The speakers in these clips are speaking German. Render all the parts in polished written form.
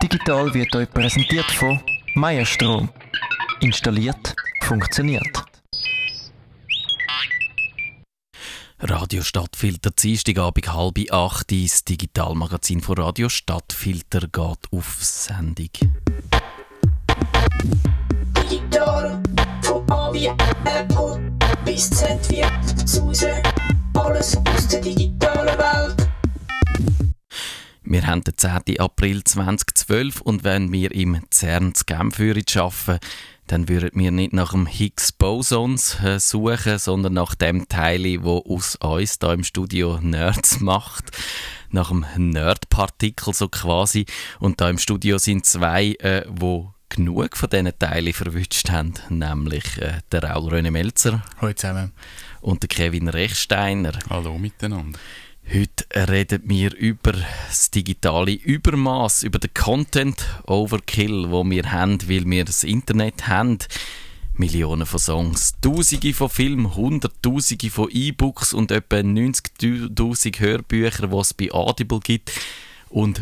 Digital wird euch präsentiert von Meierstrom. Installiert, funktioniert. Radio Stadtfilter, Dienstagabend 7:30. Das Digitalmagazin von Radio Stadtfilter geht auf Sendung. Digital, von A wie Apple bis Z wie Suse. Alles aus der digitalen Welt. Wir haben den 10. April 2012 und wenn wir im CERN zu Genf arbeiten, dann würden wir nicht nach dem Higgs-Bosons suchen, sondern nach dem Teil, wo aus uns da im Studio Nerds macht. Nach dem Nerd-Partikel so quasi. Und da im Studio sind zwei, wo genug von diesen Teilen verwünscht haben, nämlich der Raul Röne-Melzer. Hallo zusammen. Und der Kevin Rechsteiner. Hallo miteinander. Heute reden wir über das digitale Übermaß, über den Content-Overkill, wo wir haben, weil wir das Internet haben. Millionen von Songs, Tausende von Filmen, Hunderttausende von E-Books und etwa 90'000 Hörbücher, die es bei Audible gibt. Und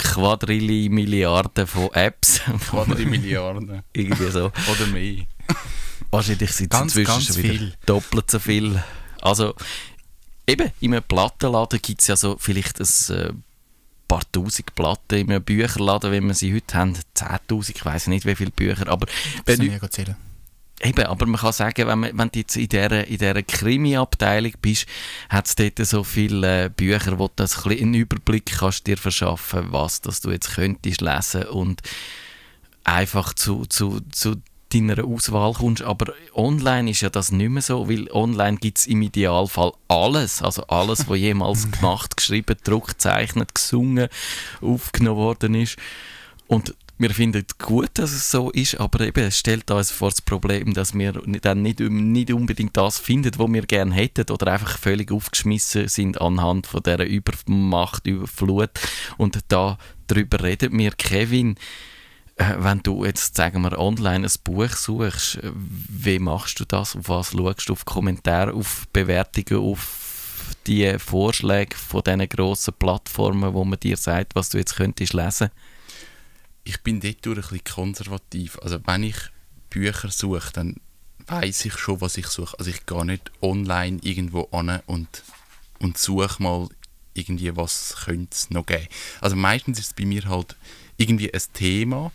Quadrilliarden von Apps. Quadrilliarden. Irgendwie so. Oder mehr. Wahrscheinlich sind es inzwischen ganz schon wieder viel. Doppelt so viel. Also, eben, in einem Plattenladen gibt es ja so vielleicht ein paar tausend Platten, in einem Bücherladen, wie wir sie heute haben, 10'000, ich weiss nicht, wie viele Bücher, aber Das kann ich zählen. eben, aber man kann sagen, wenn du jetzt in dieser Krimi-Abteilung bist, hat es dort so viele Bücher, wo du ein bisschen einen Überblick kannst dir verschaffen, was das du jetzt könntest lesen und einfach zu deiner Auswahl kommst, aber online ist ja das nicht mehr so, weil online gibt es im Idealfall alles, also alles, was jemals gemacht, geschrieben, gedruckt, gezeichnet, gesungen, aufgenommen worden ist und wir finden es gut, dass es so ist, aber eben, es stellt uns vor das Problem, dass wir dann nicht unbedingt das finden, was wir gerne hätten oder einfach völlig aufgeschmissen sind anhand von dieser Übermacht, Überflut und da darüber reden wir, Kevin. Wenn du jetzt, sagen wir, online ein Buch suchst, wie machst du das? Auf was schaust du? Auf Kommentare, auf Bewertungen, auf die Vorschläge von diesen grossen Plattformen, wo man dir sagt, was du jetzt könntest lesen? Ich bin dort ein bisschen konservativ. Also wenn ich Bücher suche, dann weiss ich schon, was ich suche. Also ich gehe nicht online irgendwo an und suche mal irgendwie, was könnte es noch geben. Also meistens ist es bei mir halt irgendwie ein Thema,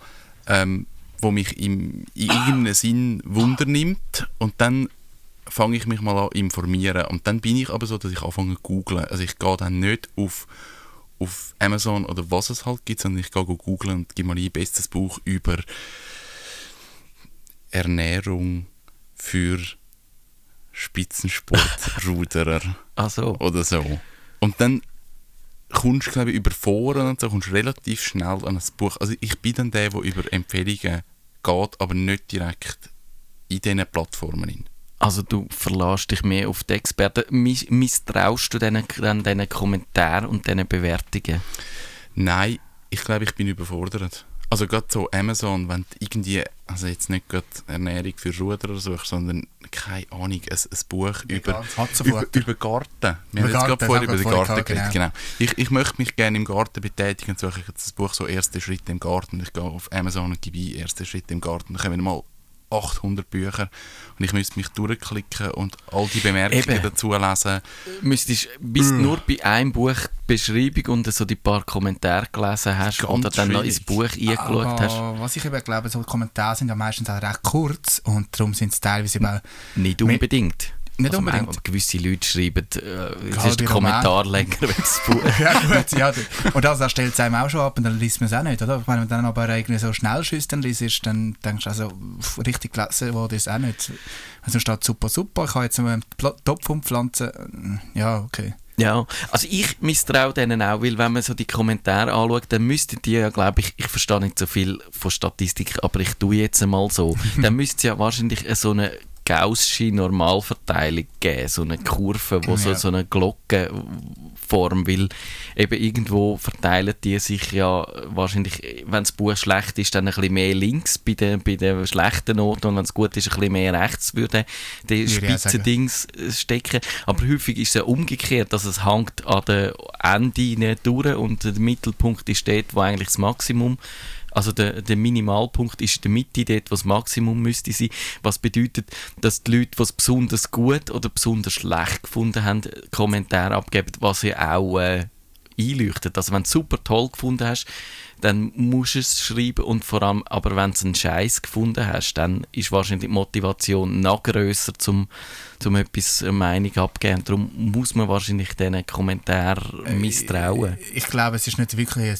wo mich in irgendeinem Sinn Wunder nimmt und dann fange ich mich mal an informieren und dann bin ich aber so, dass ich anfange zu googlen. Also ich gehe dann nicht auf Amazon oder was es halt gibt, sondern ich gehe googlen und gebe mal ein bestes Buch über Ernährung für Spitzensportruderer oder so. Und dann kommst du, glaube ich, über Foren und so, kommst relativ schnell an ein Buch. Also ich bin dann der über Empfehlungen geht, aber nicht direkt in diesen Plattformen hin. Also du verlässt dich mehr auf die Experten. Misstraust du diesen Kommentaren und diesen Bewertungen? Nein, ich glaube, ich bin überfordert. Also gerade so Amazon, wenn du irgendwie, also jetzt nicht gerade Ernährung für Ruderer suchst, sondern, keine Ahnung, ein Buch über Garten. Wir haben jetzt gerade vorher über den Garten geredet. Genau. Ich möchte mich gerne im Garten betätigen und suche jetzt das Buch so «Erste Schritte im Garten». Ich gehe auf Amazon und gebe ein «Erste Schritte im Garten». Dann kommen mal 800 Bücher und ich müsste mich durchklicken und all die Bemerkungen dazu lesen. Bis du nur bei einem Buch die Beschreibung und so die paar Kommentare gelesen hast oder dann noch ins Buch eingeschaut hast. Was ich eben glaube, so Kommentare sind ja meistens auch recht kurz und darum sind es teilweise eben nicht unbedingt. Nicht unbedingt. Also gewisse Leute schreiben, es ist der Kommentar länger als das Buch. Ja gut, ja. Und das stellt es einem auch schon ab und dann liest man es auch nicht, oder? Wenn man dann aber irgendwie so schnell schießt, dann liest, dann denkst du also, richtig gelesen wurde es auch nicht. Also steht super, ich habe jetzt einen Topf umpflanzen, ja, okay. Ja, also ich misstraue denen auch, weil wenn man so die Kommentare anschaut, dann müssten die ja, glaube ich verstehe nicht so viel von Statistik, aber ich tue jetzt einmal so, dann müsste es ja wahrscheinlich so eine gaußsche Normalverteilung geben, so eine Kurve, wo so eine Glocke Form, weil eben irgendwo verteilen die sich ja wahrscheinlich, wenn das Buch schlecht ist, dann ein bisschen mehr links bei den schlechten Noten und wenn es gut ist, ein bisschen mehr rechts würde die Spitzendings stecken. Aber häufig ist es ja umgekehrt, dass es hängt an den Enden durch und der Mittelpunkt ist dort, wo eigentlich das Maximum, also der Minimalpunkt ist in der Mitte, dort, wo das Maximum müsste sein. Was bedeutet, dass die Leute, die es besonders gut oder besonders schlecht gefunden haben, Kommentare abgeben, was ja auch einleuchtet. Also wenn du es super toll gefunden hast, dann musst du es schreiben und vor allem, aber wenn du einen Scheiß gefunden hast, dann ist wahrscheinlich die Motivation noch grösser, zum etwas Meinung abzugeben. Darum muss man wahrscheinlich diesen Kommentaren misstrauen. Ich glaube, es ist nicht wirklich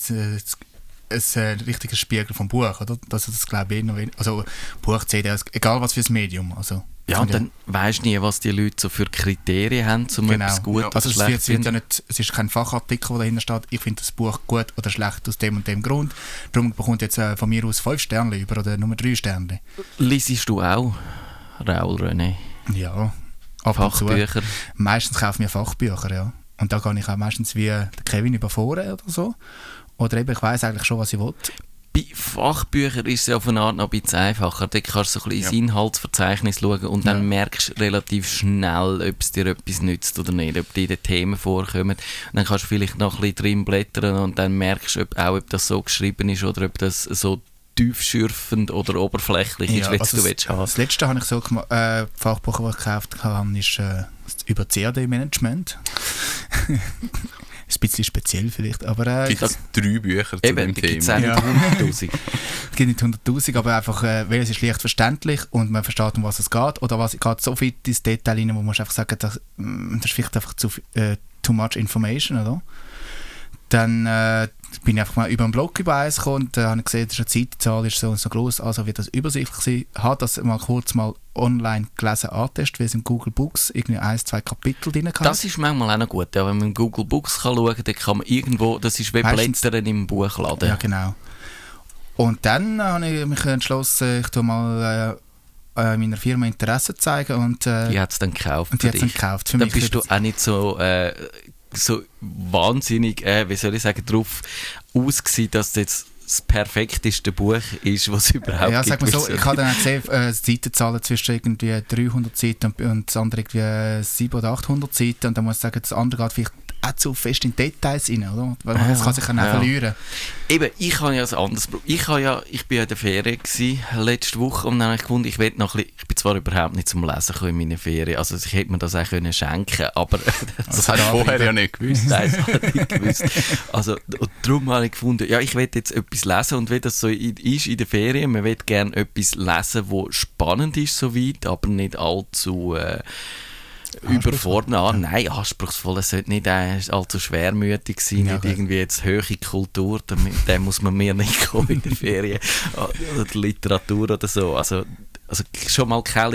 ein richtiger Spiegel vom Buch, oder? Das glaube ich noch. Also Buch, CD, egal was für ein Medium. Also, ja, und dann weisst du nie, was die Leute so für Kriterien haben, um etwas gut oder schlecht zu finden. Es ist kein Fachartikel, der dahinter steht, ich finde das Buch gut oder schlecht aus dem und dem Grund. Darum bekommt jetzt von mir aus 5 Sterne über oder nur 3 Sterne. Liesest du auch, Raoul René? Ja, Fachbücher? Meistens kaufe ich mir Fachbücher, ja. Und da gehe ich auch meistens wie der Kevin über Foren oder so. Oder eben, ich weiss eigentlich schon, was ich will. Bei Fachbüchern ist es ja auf eine Art noch ein bisschen einfacher. Da kannst du so ein bisschen ins Inhaltsverzeichnis schauen und dann merkst du relativ schnell, ob es dir etwas nützt oder nicht, ob die Themen vorkommen. Und dann kannst du vielleicht noch ein bisschen drin blättern und dann merkst du ob das so geschrieben ist oder ob das so tiefschürfend oder oberflächlich ist, wie also du willst haben. Das letzte habe ich so Fachbuch, das ich gekauft habe, ist über CAD-Management. Ein bisschen speziell vielleicht, aber... Es gibt 3 Bücher zu dem Thema. Es gibt nicht 100'000, aber einfach, weil es ist leicht verständlich und man versteht, um was es geht, oder was geht so viel ins Detail rein, wo man einfach sagen, das ist vielleicht einfach too much information, oder? Dann bin ich einfach mal über einen Blog über eins gekommen und habe gesehen, dass die Seitenzahl ist so und so groß, also wird das übersichtlich sein. Ich habe das mal kurz online gelesen, angetestet, weil es in Google Books irgendwie 1-2 Kapitel drin hat. Das ist manchmal auch noch gut, ja, wenn man in Google Books kann schauen kann, dann kann man irgendwo, das ist wie Blättern im Buchladen. Ja, genau. Und dann habe ich mich entschlossen, ich tue mal meiner Firma Interesse zeigen und die hat es dann gekauft. Und die hat es dann gekauft. Für dann mich bist du auch nicht so wahnsinnig, wie soll ich sagen, darauf aus gewesen, dass jetzt das perfekteste Buch ist, was es überhaupt gibt. Ja, sag mal so, ich habe dann auch gesehen, Seitenzahlen zwischen irgendwie 300 Seiten und das andere irgendwie 700 oder 800 Seiten und dann muss ich sagen, das andere geht vielleicht auch zu fest in Details rein, oder? Weil man kann sich dann auch verlieren. Eben, ich habe ja das anderes Problem. Ich bin ja in der Ferien gewesen, letzte Woche und dann habe ich gefunden, ich bin zwar überhaupt nicht zum Lesen in meinen Ferien, also ich hätte mir das auch können schenken, aber das habe ich vorher ja nicht gewusst. Nein, das habe ich nicht gewusst. Also, und darum habe ich gefunden, ja, ich will jetzt etwas lesen und wie das so ist in der Ferien, man will gerne etwas lesen, das spannend ist soweit, aber nicht allzu überfordert. Nein, anspruchsvoll. Es sollte nicht allzu schwermütig sein, nicht irgendwie jetzt hohe Kultur, da muss man mir nicht kommen in der Ferien. Oder Literatur oder so. Also schon mal kein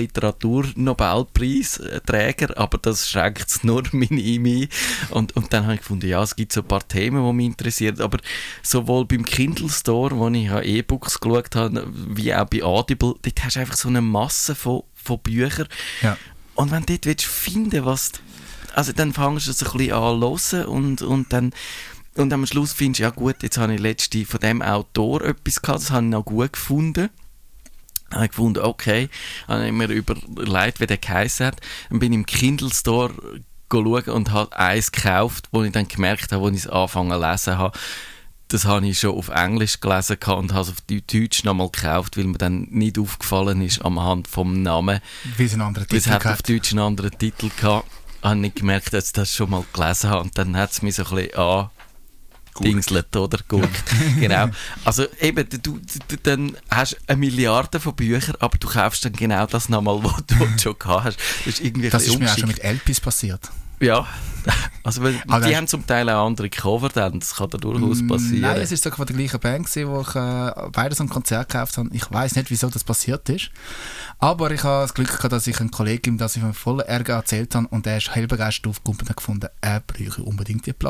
Literatur-Nobelpreisträger, aber das schränkt es nur ein. Und dann habe ich gefunden, ja, es gibt so ein paar Themen, die mich interessieren, aber sowohl beim Kindle Store, wo ich E-Books geschaut habe, wie auch bei Audible, dort hast du einfach so eine Masse von Büchern. Ja. Und wenn du dort finden willst, also dann fängst du es ein bisschen an zu hören und dann am Schluss findest du, ja gut, jetzt habe ich letzte von dem Autor etwas gehabt, das habe ich noch gut gefunden. Dann habe ich gefunden, okay, habe ich mir überlegt, wie der geheissen hat. Dann bin ich im Kindle Store schauen und habe eins gekauft, wo ich dann gemerkt habe, als ich es angefangen zu lesen habe, das habe ich schon auf Englisch gelesen und habe es auf Deutsch nochmal gekauft, weil mir dann nicht aufgefallen ist anhand vom Namen. Wie es einen anderen Titel hat auf Deutsch einen anderen Titel gehabt. Ich habe nicht gemerkt, dass ich das schon mal gelesen habe. Und dann hat es mich so ein bisschen dingselt oder guckt. Genau. Also eben, du dann hast du 1 Milliarde von Büchern, aber du kaufst dann genau das nochmal, was du schon gehabt hast. Das ist mir auch schon mit LPs passiert. Ja, also die haben zum Teil auch andere Cover, dann das kann da durchaus passieren. Nein, es war sogar von der gleichen Band, wo ich beide so ein Konzert gekauft habe. Ich weiss nicht, wieso das passiert ist, aber ich habe das Glück gehabt, dass ich einen Kollegen, das ich von voller Ärger erzählt habe und der ist hellbegeistert aufgekommen und hat gefunden, er bräuchte unbedingt die Platte.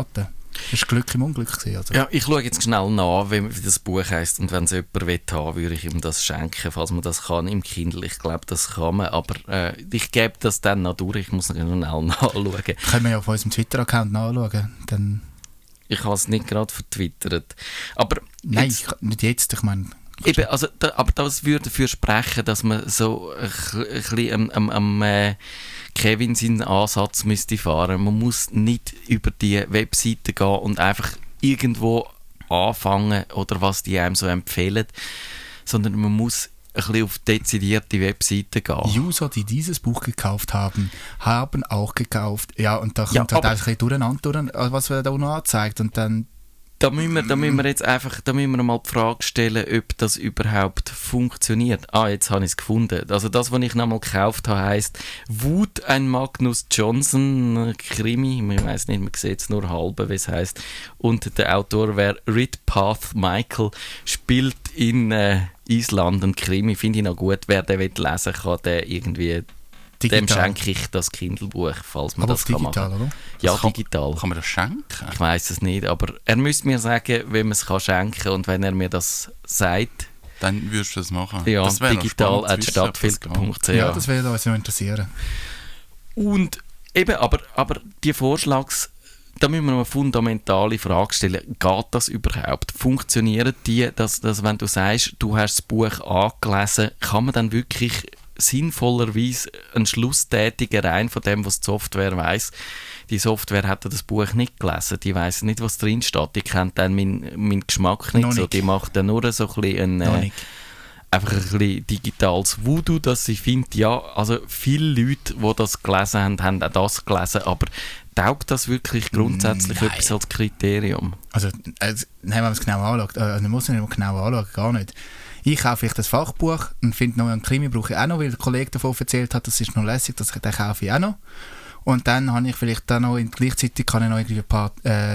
Das war Glück im Unglück gewesen, also. Ja, ich schaue jetzt schnell nach, wie das Buch heisst, und wenn es jemand will haben, würde ich ihm das schenken, falls man das kann im Kindle. Ich glaube, das kann man, aber ich gebe das dann noch durch, ich muss noch schnell nachschauen. Können wir ja auf unserem Twitter-Account nachschauen. Dann Ich habe es nicht gerade vertwittert. Aber nein, jetzt, nicht jetzt, ich meine... eben, also, aber das würde dafür sprechen, dass man so ein bisschen am Kevin seinen Ansatz müsste fahren. Man muss nicht über die Webseite gehen und einfach irgendwo anfangen oder was die einem so empfehlen, sondern man muss ein bisschen auf dezidierte Webseiten gehen. User, die dieses Buch gekauft haben, haben auch gekauft. Ja, und da kommt Ja, halt aber- ein bisschen durcheinander, was wir da noch anzeigt. Und dann... Da müssen wir jetzt einfach, da müssen wir mal die Frage stellen, ob das überhaupt funktioniert. Jetzt habe ich es gefunden. Also das, was ich nochmal gekauft habe, heisst Wut, ein Magnus Johnson Krimi. Ich weiss nicht, man sieht es nur halb, wie es heisst. Und der Autor wäre Ridpath Michael, spielt in Island ein Krimi. Finde ich noch gut. Wer den lesen will, kann den irgendwie... Digital. Dem schenke ich das Kindle-Buch, falls man Aber das auf kann digital, machen. oder? Ja, Das kann- digital. Kann man das schenken? Ich weiss es nicht, aber er müsste mir sagen, wie man es schenken kann, und wenn er mir das sagt, Dann würdest du das machen. ja, Das wäre noch spannend zu wissen, ob das geht. digital@stadtfilter.ch. Ja, das würde uns noch interessieren. Und eben, aber die da müssen wir noch eine fundamentale Frage stellen. Geht das überhaupt? Funktionieren die, dass wenn du sagst, du hast das Buch angelesen, kann man dann wirklich sinnvollerweise einen Schluss tätigen, rein von dem, was die Software weiss? Die Software hat ja das Buch nicht gelesen, die weiss nicht, was drin steht, die kennt dann meinen Geschmack nicht Noch so, nicht. die macht dann nur so ein bisschen Noch nicht. einfach ein bisschen digitales Voodoo, dass sie findet, ja, also viele Leute, die das gelesen haben, haben auch das gelesen, aber taugt das wirklich grundsätzlich Nein. etwas als Kriterium? Also, nein, wenn man es genau anschaut, man muss es nicht genau anschauen, gar nicht. Ich kaufe vielleicht das Fachbuch und finde noch einen Krimi brauche ich auch noch, weil der Kollege davon erzählt hat, das ist noch lässig, den kaufe ich auch noch. Und dann habe ich vielleicht dann noch, gleichzeitig kann ich noch irgendwie ein paar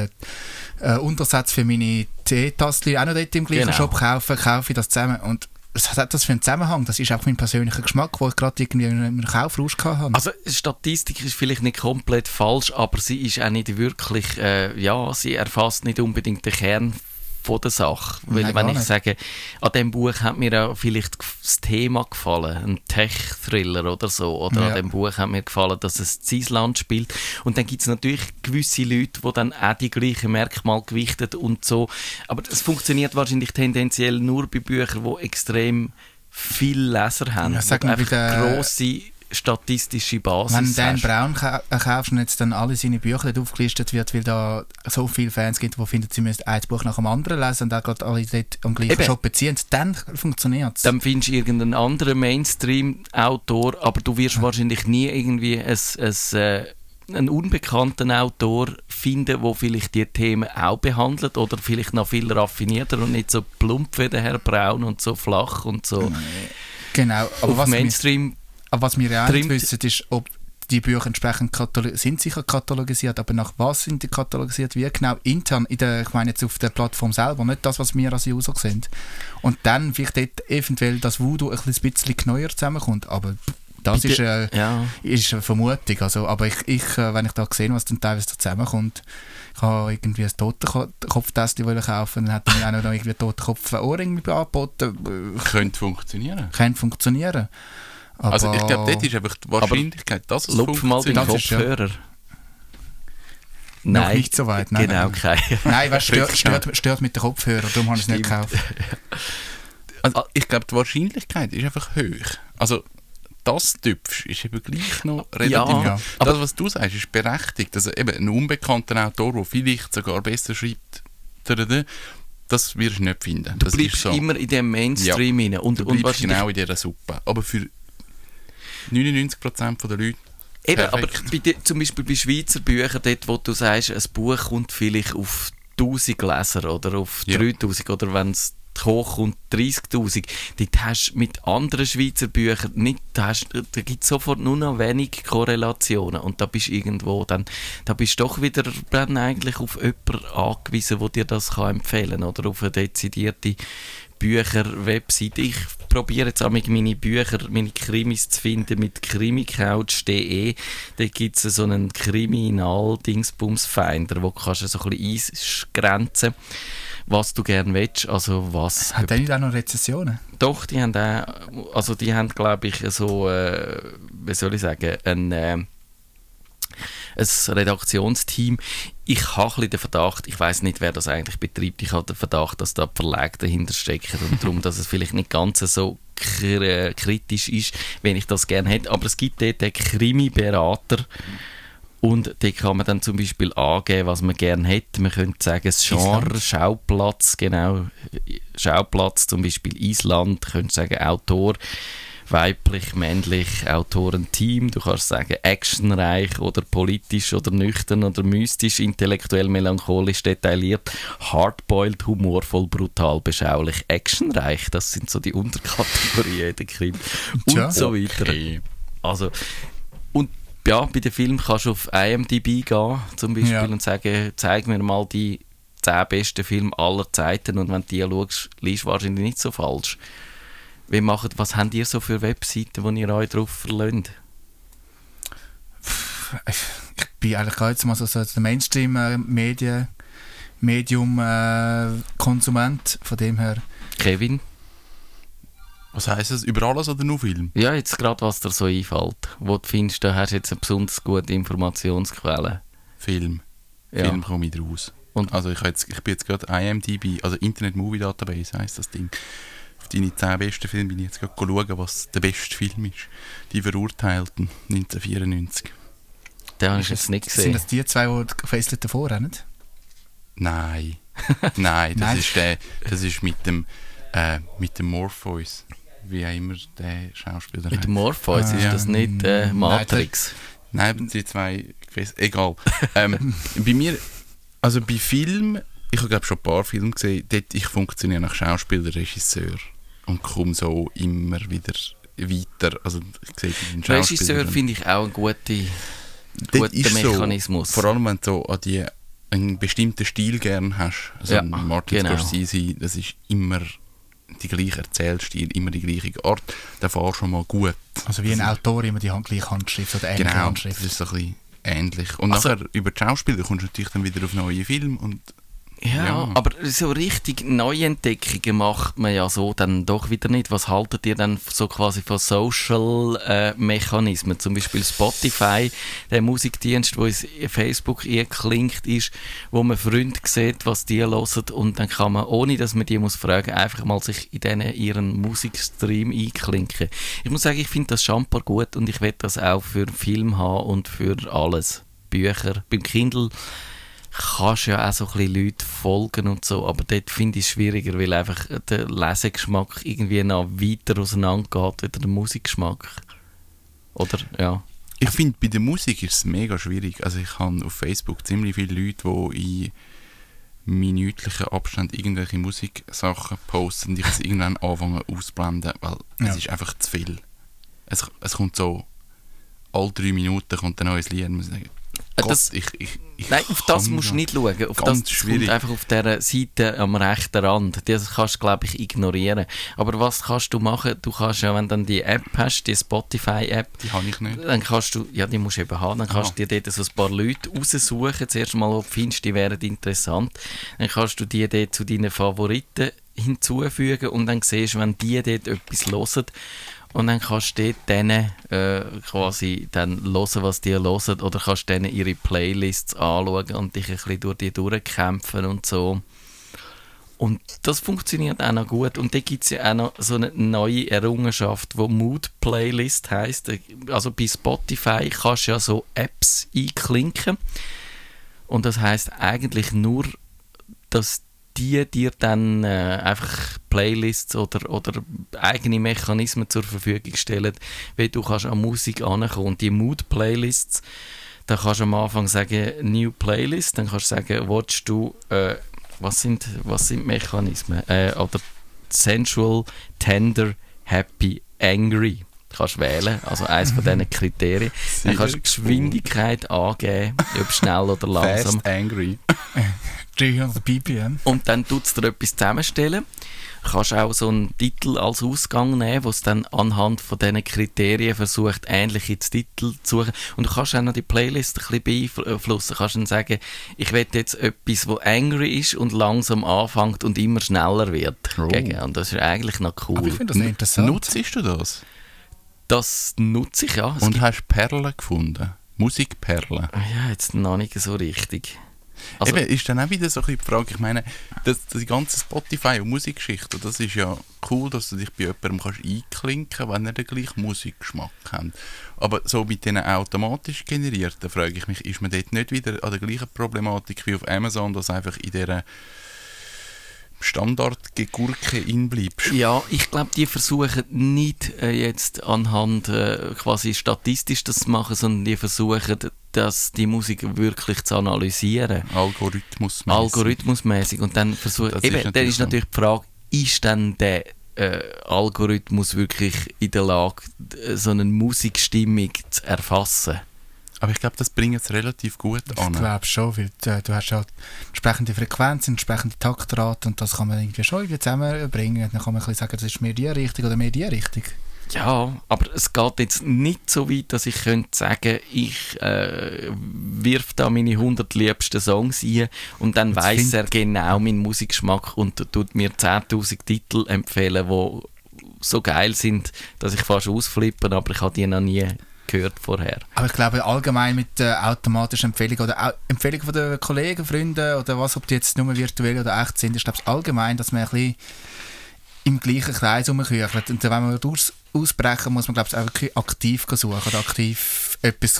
Untersätze für meine Teetasse auch noch dort im gleichen Genau. Shop kaufen, kaufe ich das zusammen. Und was hat das für einen Zusammenhang? Das ist auch mein persönlicher Geschmack, den ich gerade irgendwie in einem Kaufrausch hatte. Also Statistik ist vielleicht nicht komplett falsch, aber sie ist auch nicht wirklich, sie erfasst nicht unbedingt den Kern von der Sache. Weil Nein, wenn gar ich nicht. sage, an diesem Buch hat mir ja vielleicht das Thema gefallen, ein Tech-Thriller oder so, oder Ja. an diesem Buch hat mir gefallen, dass es in Island spielt. Und dann gibt es natürlich gewisse Leute, die dann auch die gleichen Merkmale gewichten und so. Aber es funktioniert wahrscheinlich tendenziell nur bei Büchern, die extrem viele Leser haben, Ja, wo sag du mal, einfach bei der- grosse statistische Basis Wenn Dan hast. Brown kaufst und jetzt dann alle seine Bücher dort aufgelistet wird, weil da so viele Fans gibt, die finden, sie müssen ein Buch nach dem anderen lesen und auch gerade alle dort am gleichen Eben. Shop beziehen, dann funktioniert es. Dann findest du irgendeinen anderen Mainstream-Autor, aber du wirst wahrscheinlich nie irgendwie einen unbekannten Autor finden, der vielleicht die Themen auch behandelt oder vielleicht noch viel raffinierter und nicht so plump wie der Herr Braun und so flach und so Genau, aber auf was Mainstream. aber was wir ja auch nicht trimmt. wissen, ist, ob die Bücher entsprechend sind sicher katalogisiert, aber nach was sind die katalogisiert, wie genau intern, ich meine jetzt auf der Plattform selber, nicht das, was wir als User sehen. Und dann vielleicht dort eventuell das Voodoo ein bisschen neuer zusammenkommt, aber das Bitte- ist eine Vermutung. Also, aber ich wenn ich da sehe, was dann teilweise da zusammenkommt, ich habe irgendwie ein Totenkopf-Test kaufen, dann hat er mir auch noch irgendwie einen Totenkopf-Ohrring angeboten. Könnte funktionieren. Kann funktionieren. Aber Also ich glaube, dort ist einfach die Wahrscheinlichkeit, dass es Lupf mal den funktioniert. Das ist ja- Kopfhörer. noch Nein, nicht so weit. Nein, genau, nein. kein. Nein, weißt, stört mit den Kopfhörern, darum habe ich es nicht Stimmt. gekauft. Also ich glaube, die Wahrscheinlichkeit ist einfach hoch. Also das Tüpfsch ist eben gleich noch relativ... Ja, das, was du sagst, ist berechtigt. Also eben ein unbekannter Autor, der vielleicht sogar besser schreibt, das wirst du nicht finden. Du Das bleibst ist so. immer in dem Mainstream rein. Und Du bleibst wahrscheinlich genau in dieser Suppe. Aber für 99% der Leute eben, aber perfekt. zum Beispiel bei Schweizer Büchern, dort, wo du sagst, ein Buch kommt vielleicht auf 1000 Leser oder auf Ja. 3000 oder wenn es hochkommt 30'000, dort hast du mit anderen Schweizer Büchern nicht, da gibt es sofort nur noch wenig Korrelationen und da bist du irgendwo dann, da bist du doch wieder dann eigentlich auf jemanden angewiesen, der dir das kann empfehlen kann oder auf eine dezidierte Bücher-Webseite. Ich probiere jetzt auch meine Bücher, meine Krimis zu finden mit krimicouch.de. Da gibt es so einen Kriminal-Dingsbums-Finder, wo kannst du so ein bisschen eingrenzen, was du gerne willst. Also was... Hat der nicht auch noch Rezessionen? Doch, die haben auch, also die haben, glaube ich, so, wie soll ich sagen, ein Redaktionsteam. Ich habe ein bisschen den Verdacht, ich weiss nicht, wer das eigentlich betreibt, ich habe den Verdacht, dass da die Verlage dahinter stecken und darum, dass es vielleicht nicht ganz so kritisch ist, wenn ich das gerne hätte. Aber es gibt dort den Krimi-Berater und da kann man dann zum Beispiel angeben, was man gerne hätte. Man könnte sagen, das Genre, Schauplatz, genau, Schauplatz, zum Beispiel Island, könnte sagen Autor, weiblich, männlich, Autorenteam. Du kannst sagen actionreich oder politisch oder nüchtern oder mystisch, intellektuell, melancholisch, detailliert, hardboiled, humorvoll, brutal, beschaulich, actionreich. Das sind so die Unterkategorien in der Krim. Und so weiter. Okay. Also, und ja, bei den Filmen kannst du auf IMDb gehen zum Beispiel und sagen, zeig mir mal die 10 besten Filme aller Zeiten und wenn du die schaust, liest du wahrscheinlich nicht so falsch. Was habt ihr so für Webseiten, wo ihr euch drauf verlöhnt? Ich bin eigentlich gar nicht mal so der Mainstream-Medium-Konsument, von dem her. Kevin? Was heisst das? Über alles oder nur Film? Ja, jetzt gerade, was dir so einfällt. Wo du findest, da hast du jetzt eine besonders gute Informationsquelle. Film. Ja. Film komme ich raus. Und? Also ich bin jetzt gerade IMDb, also Internet Movie Database heisst das Ding. Auf deine 10 besten Filme bin ich jetzt gerade schauen, was der beste Film ist. Die Verurteilten, 1994. Den habe ich jetzt nicht gesehen. Sind das die 2, die gefesselt davor haben? Nein. Nein, das ist mit dem Morpheus. Wie auch immer der Schauspieler mit dem Morpheus ist das nicht Matrix? Nein, die 2 egal. Bei mir, also bei Film, ich habe glaube schon ein paar Filme gesehen, dort ich funktioniere nach Schauspieler, Regisseur und komme so immer wieder weiter. Also ich sehe den Schauspieler. Regisseur finde ich auch einen guten Mechanismus. So, vor allem wenn du so einen bestimmten Stil gerne hast. Also Martin Scorsese, das ist immer die gleiche Erzählstil, immer die gleiche Art. Der fährt schon mal gut. Also wie ein Autor immer die gleiche Handschrift oder ähnliche Handschrift. Das ist so ein bisschen ähnlich. Und nachher über die Schauspieler kommst du natürlich dann wieder auf neue Filme und ja, aber so richtig Neuentdeckungen macht man ja so dann doch wieder nicht. Was haltet ihr dann so quasi von Social-Mechanismen? Zum Beispiel Spotify, der Musikdienst, wo in Facebook eingeklinkt ist, wo man Freunde sieht, was die hören und dann kann man, ohne dass man die muss fragen, einfach mal sich in ihren Musikstream einklinken. Ich muss sagen, ich finde das Schamper gut und ich will das auch für Film haben und für alles. Bücher, beim Kindle kannst ja auch so ein bisschen Leute folgen und so, aber dort finde ich es schwieriger, weil einfach der Lesegeschmack irgendwie noch weiter auseinander geht wie der Musikgeschmack. Oder, ja. Ich finde, bei der Musik ist es mega schwierig. Also ich habe auf Facebook ziemlich viele Leute, die in minütlichen Abständen irgendwelche Musiksachen posten und ich es irgendwann anfangen ausblenden, weil es ist einfach zu viel. Es kommt so, alle 3 Minuten kommt ein neues Lied und muss sagen, nein, auf das musst du nicht schauen. Auf das kommt einfach auf dieser Seite am rechten Rand. Das kannst du, glaube ich, ignorieren. Aber was kannst du machen? Du kannst ja, wenn du dann die App hast, die Spotify-App, die habe ich nicht. Dann kannst du, ja, die musst du eben haben, dann kannst du dir dort so ein paar Leute raussuchen. Zuerst mal, ob du findest, die wären interessant. Dann kannst du die dort zu deinen Favoriten hinzufügen und dann siehst du, wenn die dort etwas hören, und dann kannst du denen quasi dann hören, was die hören, oder kannst denen ihre Playlists anschauen und dich ein bisschen durch die durchkämpfen und so. Und das funktioniert auch noch gut. Und da gibt es ja auch noch so eine neue Errungenschaft, die Mood-Playlist heisst. Also bei Spotify kannst du ja so Apps einklinken. Und das heisst eigentlich nur, dass die dir dann einfach Playlists oder eigene Mechanismen zur Verfügung stellen, wie du kannst an Musik herankommen. Und die Mood-Playlists, da kannst du am Anfang sagen, New Playlist, dann kannst du sagen, willst du, was sind Mechanismen? Oder Sensual, Tender, Happy, Angry. Du kannst wählen, also eines von diesen Kriterien. Dann kannst du Geschwindigkeit angeben, ob schnell oder langsam. Fast, angry. 300 ppm. Und dann tut es dir etwas zusammenstellen. kannst auch so einen Titel als Ausgang nehmen, wo es dann anhand von diesen Kriterien versucht, ähnliche Titel zu suchen. Und du kannst auch noch die Playlist ein bisschen beeinflussen. Du kannst dann sagen, ich will jetzt etwas, das angry ist und langsam anfängt und immer schneller wird. Und das ist eigentlich noch cool. Aber ich finde das interessant. Nutzt du das? Das nutze ich, ja. Und hast Perlen gefunden? Musikperlen? Ja, jetzt noch nicht so richtig. Also, eben, ist dann auch wieder so ein bisschen die Frage, ich meine, die ganze Spotify- und Musikgeschichte, das ist ja cool, dass du dich bei jemandem kannst einklinken, wenn er den gleichen Musikgeschmack hat. Aber so mit diesen automatisch generierten, frage ich mich, ist man dort nicht wieder an der gleichen Problematik wie auf Amazon, dass einfach in dieser Standardgegurke inbleibst? ja, ich glaube, die versuchen nicht jetzt anhand quasi statistisch das zu machen, sondern die versuchen, die Musik wirklich zu analysieren. Algorithmusmäßig. Und dann versuchen, dann ist natürlich die Frage, ist dann der Algorithmus wirklich in der Lage, so eine Musikstimmung zu erfassen? Aber ich glaube, das bringt es relativ gut an. Ich glaube schon, weil du hast halt entsprechende Frequenzen, entsprechende Taktrate und das kann man irgendwie schon irgendwie zusammenbringen. Dann kann man ein bisschen sagen, das ist mehr die Richtung oder mehr die Richtung. Ja, aber es geht jetzt nicht so weit, dass ich könnte sagen, ich wirf da meine 100 liebsten Songs ein und dann weiss er genau meinen Musikgeschmack und tut mir 10'000 Titel empfehlen, die so geil sind, dass ich fast ausflippe, aber ich habe die noch nie gehört vorher. Aber ich glaube allgemein mit automatischen Empfehlungen oder Empfehlungen von den Kollegen, Freunden oder was, ob die jetzt nur virtuell oder echt sind, ich glaube allgemein, dass man ein bisschen im gleichen Kreis rumküchelt. Und wenn man ausbrechen muss man, glaube ich, auch wirklich aktiv suchen oder aktiv etwas...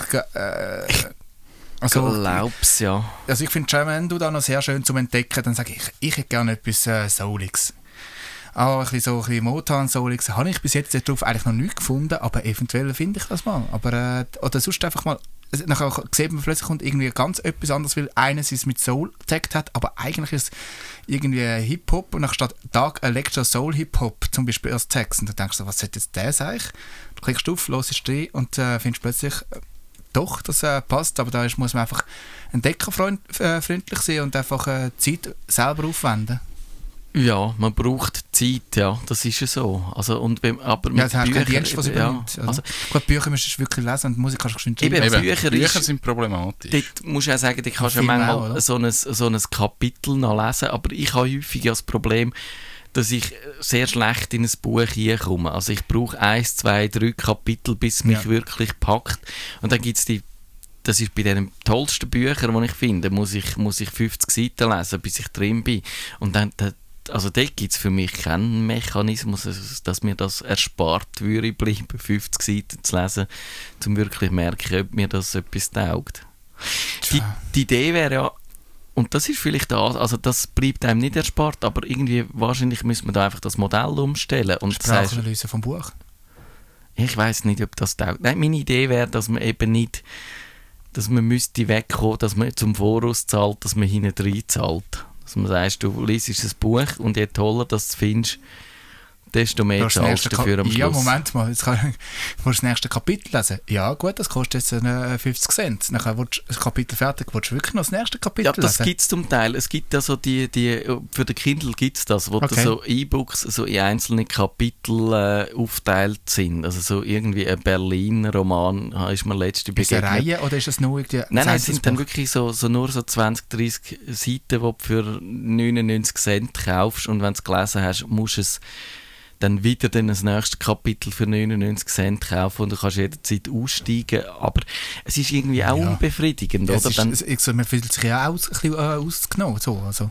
glaub's, ja. Also ich finde schon, wenn du da noch sehr schön zum Entdecken, dann sage ich hätte gerne etwas Souliges. Ein bisschen Motown-Souliges habe ich bis jetzt darauf eigentlich noch nichts gefunden, aber eventuell finde ich das mal. Aber, oder sonst einfach mal, nachher sieht man plötzlich kommt irgendwie ganz etwas anderes, weil eines es mit Soul getaggt hat, aber eigentlich ist es irgendwie Hip-Hop und dann steht Dark Electro Soul Hip-Hop zum Beispiel als Text und dann denkst du, was sollte jetzt der sein? Du klickst auf, hörst rein und findest plötzlich, doch, das passt, aber da muss man einfach entdeckerfreundlich sein und einfach Zeit selber aufwenden. Ja, man braucht Zeit, ja, das ist ja so. Also, aber ja, das hast keinen Dienst, was übernimmt. Ja. Also, gut, Bücher musst du wirklich lesen und Musik kannst du schön schreiben. Bücher sind problematisch. Dort musst du auch sagen, du kannst ja manchmal so ein Kapitel noch lesen, aber ich habe häufig das Problem, dass ich sehr schlecht in ein Buch hineinkomme. Also ich brauche 1, 2, 3 Kapitel, bis es mich wirklich packt. Und dann gibt es das ist bei den tollsten Büchern, die ich finde, muss ich 50 Seiten lesen, bis ich drin bin. Und dann also dort gibt es für mich keinen Mechanismus, dass mir das erspart würde bleiben, 50 Seiten zu lesen, um wirklich zu merken, ob mir das etwas taugt. Die Idee wäre ja, und das ist vielleicht also das bleibt einem nicht erspart, aber irgendwie wahrscheinlich müssen wir da einfach das Modell umstellen. Und Sprachanalyse vom Buch? Ich weiss nicht, ob das taugt. Nein, meine Idee wäre, dass man eben nicht, dass man müsste wegkommen, dass man zum Voraus zahlt, dass man hinten rein zahlt. Dass man sagt, du liest ein Buch und je toller das du findest, desto mehr zahlst du dafür am Schluss. Ja, Moment mal, jetzt willst du das nächste Kapitel lesen. Ja gut, das kostet jetzt 50 Cent. Dann willst du das Kapitel fertig, willst du wirklich noch das nächste Kapitel lesen? Ja, das gibt es zum Teil. Es gibt ja so für den Kindle gibt es das, wo so E-Books so in einzelne Kapitel aufteilt sind. Also so irgendwie ein Berlin-Roman ist mir letzte begegnet. Ist es eine Reihe oder ist es nur irgendwie... Nein, es sind dann wirklich so nur so 20, 30 Seiten, die du für 99 Cent kaufst und wenn du es gelesen hast, musst du es dann wieder das nächste Kapitel für 99 Cent kaufen und du kannst jederzeit aussteigen, aber es ist irgendwie auch unbefriedigend, oder? Man fühlt sich ja auch ein bisschen ausgenommen, so, also.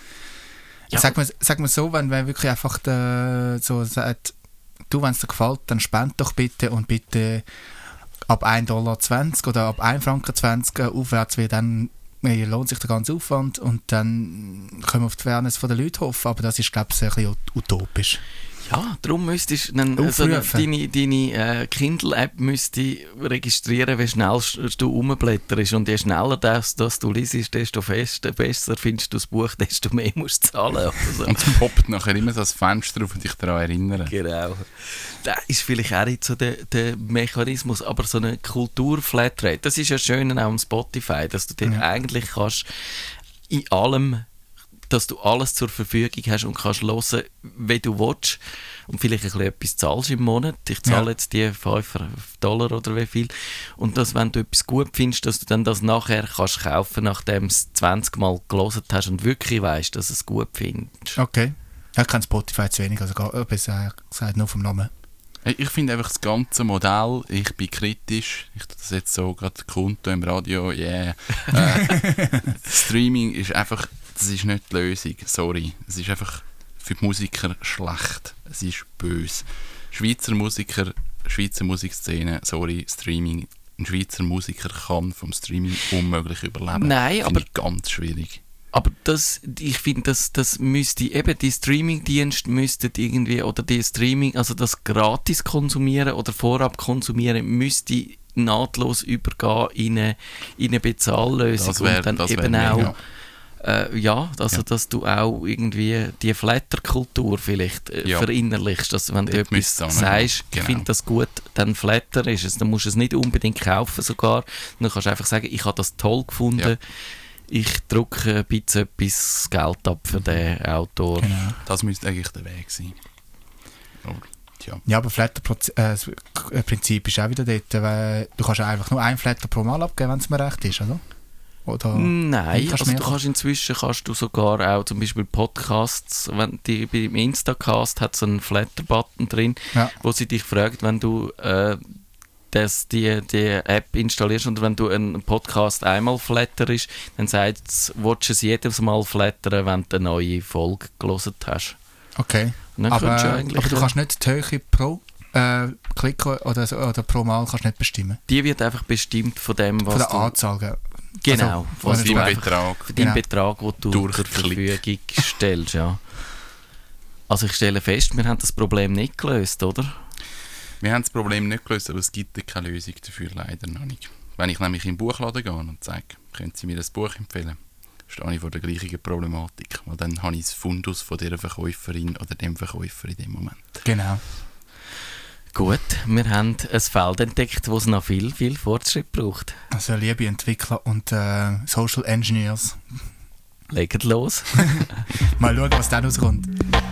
Ja. Sag mal so, wenn man wirklich einfach so sagt, du, wenn es dir gefällt, dann spend doch bitte und bitte ab $1,20 oder ab $1,20 aufwärts, weil dann lohnt sich der ganze Aufwand und dann können wir auf die Fairness der Leute hoffen, aber das ist, glaube ich, ein bisschen utopisch. Ja, darum müsstest du deine Kindle-App müsste registrieren, wie schnell du rumblätterst. Und je schneller das du liest, desto besser findest du das Buch, desto mehr musst du zahlen. So. Und es poppt nachher immer das Fenster auf und dich daran erinnern. Genau. Das ist vielleicht auch nicht so der Mechanismus, aber so eine Kultur-Flatrate, das ist ja schön auch am Spotify, dass du dir eigentlich kannst in allem dass du alles zur Verfügung hast und kannst hören, wie du willst und vielleicht ein bisschen etwas zahlst im Monat. Ich zahle jetzt die $5 oder wie viel. Und dass, wenn du etwas gut findest, dass du dann das nachher kannst kaufen, nachdem du es 20 Mal gelesen hast und wirklich weißt, dass du es gut findest. Okay. Ich kenne Spotify zu wenig, also besser gesagt nur vom Namen. Ich finde einfach das ganze Modell, ich bin kritisch, ich tue das jetzt so gerade Konto im Radio, Streaming ist einfach, das ist nicht die Lösung, sorry. Es ist einfach für die Musiker schlecht, es ist böse. Schweizer Musiker, Schweizer Musikszene, sorry, Streaming, ein Schweizer Musiker kann vom Streaming unmöglich überleben. Nein, aber ganz schwierig. Aber ich finde, das müsste eben, die Streaming-Dienste müssten irgendwie, oder die Streaming, also das gratis konsumieren oder vorab konsumieren, müsste nahtlos übergehen in eine Bezahllösung. Das und dann eben auch, dass du auch irgendwie die Flatter-Kultur vielleicht verinnerlichst, dass wenn du etwas sagst, ich finde das gut, dann Flatter ist es, dann musst du es nicht unbedingt kaufen sogar, dann kannst du einfach sagen, ich habe das toll gefunden, ich drücke ein bisschen etwas Geld ab für den Autor. Genau. Das müsste eigentlich der Weg sein. Ja, aber Flatter-Prinzip ist auch wieder dort, weil du kannst einfach nur einen Flatter pro Mal abgeben, wenn es mir recht ist, oder? Nein, also du kannst inzwischen sogar auch zum Beispiel Podcasts, wenn beim Instacast hat es einen Flatter-Button drin, wo sie dich fragt, wenn du die App installierst und wenn du einen Podcast einmal flatterst, dann sagt es, willst du es jedes Mal flattern, wenn du eine neue Folge gelesen hast. Okay, aber du kannst nicht die Höhe pro Klick oder pro Mal kannst nicht bestimmen. Die wird einfach bestimmt von dem, was von der Anzahl. Genau, also, von deinem Betrag. Für deinen Betrag, den du zur Verfügung stellst. Ja. Also ich stelle fest, wir haben das Problem nicht gelöst, oder? Wir haben das Problem nicht gelöst, aber es gibt keine Lösung dafür, leider noch nicht. Wenn ich nämlich in den Buchladen gehe und sage, können Sie mir das Buch empfehlen, stehe ich vor der gleichen Problematik. Weil dann habe ich das Fundus von dieser Verkäuferin oder dem Verkäufer in dem Moment. Genau. Gut, wir haben ein Feld entdeckt, wo es noch viel, viel Fortschritt braucht. Also liebe Entwickler und Social Engineers. Legt los. Mal schauen, was dann rauskommt.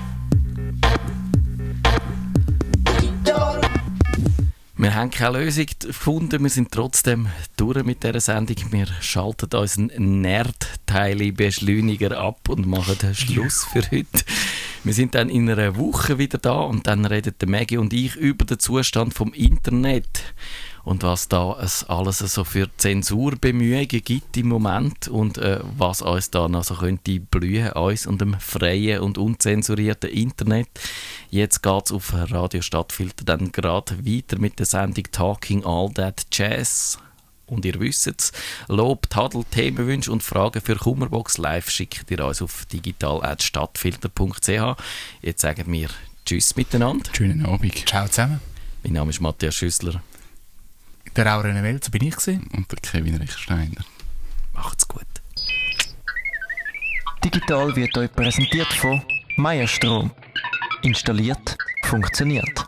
Wir haben keine Lösung gefunden, wir sind trotzdem durch mit dieser Sendung. Wir schalten unseren Nerd-Teile-Beschleuniger ab und machen den Schluss für heute. Wir sind dann in einer Woche wieder da und dann reden Maggie und ich über den Zustand vom Internet und was da es alles so für Zensurbemühungen gibt im Moment und was uns da noch so könnte blühen, uns und dem freien und unzensurierten Internet. Jetzt geht es auf Radio Stadtfilter dann gerade weiter mit der Sendung Talking All That Jazz. Und ihr wisst es, Lob, Tadel, Themenwünsche und Fragen für Kummerbox Live schickt ihr uns auf digital@stadtfilter.ch. Jetzt sagen wir Tschüss miteinander. Schönen Abend. Ciao zusammen. Mein Name ist Matthias Schüssler. Der Aurene Welz bin ich gewesen. Und der Kevin Richter-Steiner. Macht's gut. Digital wird euch präsentiert von Meierstrom. Installiert, funktioniert.